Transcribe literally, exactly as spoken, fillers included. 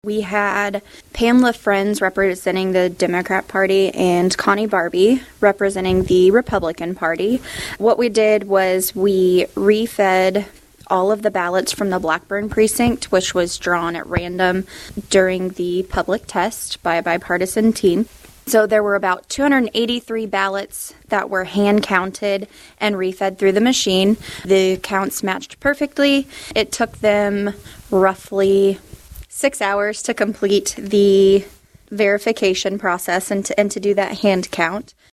We had Pamela Friends representing the Democrat Party and Connie Barbie representing the Republican Party. What we did was we refed all of the ballots from the Blackburn precinct, which was drawn at random during the public test by a bipartisan team. So there were about two hundred eighty-three ballots that were hand counted and refed through the machine. The counts matched perfectly. It took them roughly six hours to complete the verification process and to, and to do that hand count.